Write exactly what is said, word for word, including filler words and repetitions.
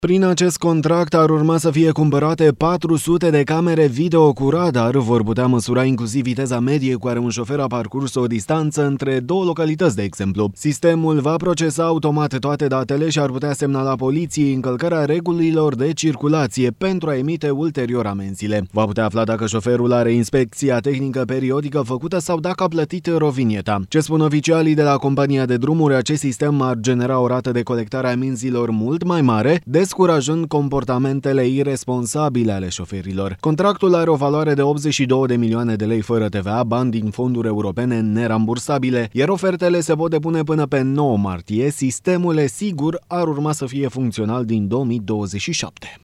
Prin acest contract ar urma să fie cumpărate patru sute de camere video cu radar, vor putea măsura inclusiv viteza medie cu care un șofer a parcurs o distanță între două localități, de exemplu. Sistemul va procesa automat toate datele și ar putea semnala poliției încălcarea regulilor de circulație pentru a emite ulterior amenziile. Va putea afla dacă șoferul are inspecția tehnică periodică făcută sau dacă a plătit rovinieta. Ce spun oficialii de la compania de drumuri, acest sistem ar genera o rată de colectare a amenzilor mult mai mare, descurajând comportamentele iresponsabile ale șoferilor. Contractul are o valoare de optzeci și două de milioane de lei fără T V A, bani din fonduri europene nerambursabile, iar ofertele se pot depune până pe nouă martie. Sistemul, sigur, ar urma să fie funcțional din două mii douăzeci și șapte.